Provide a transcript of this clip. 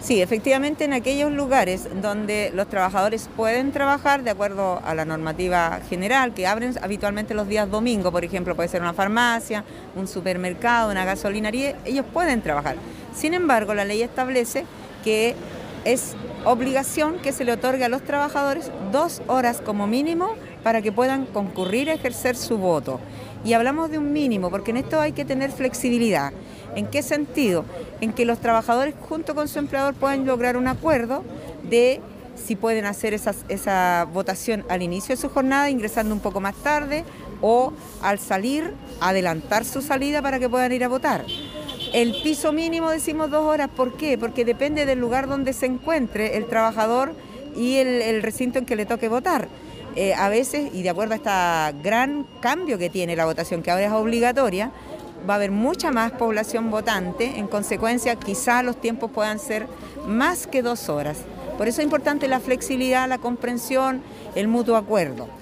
Sí, efectivamente en aquellos lugares donde los trabajadores pueden trabajar de acuerdo a la normativa general, que abren habitualmente los días domingo, por ejemplo, puede ser una farmacia, un supermercado, una gasolinería, ellos pueden trabajar. Sin embargo, la ley establece que es obligación que se le otorgue a los trabajadores 2 horas como mínimo para que puedan concurrir a ejercer su voto. Y hablamos de un mínimo, porque en esto hay que tener flexibilidad. ¿En qué sentido? En que los trabajadores junto con su empleador puedan lograr un acuerdo de si pueden hacer esa votación al inicio de su jornada, ingresando un poco más tarde, o al salir, adelantar su salida para que puedan ir a votar. El piso mínimo decimos 2 horas, ¿por qué? Porque depende del lugar donde se encuentre el trabajador y el recinto en que le toque votar. A veces, y de acuerdo a este gran cambio que tiene la votación, que ahora es obligatoria, va a haber mucha más población votante, en consecuencia quizá los tiempos puedan ser más que 2 horas. Por eso es importante la flexibilidad, la comprensión, el mutuo acuerdo.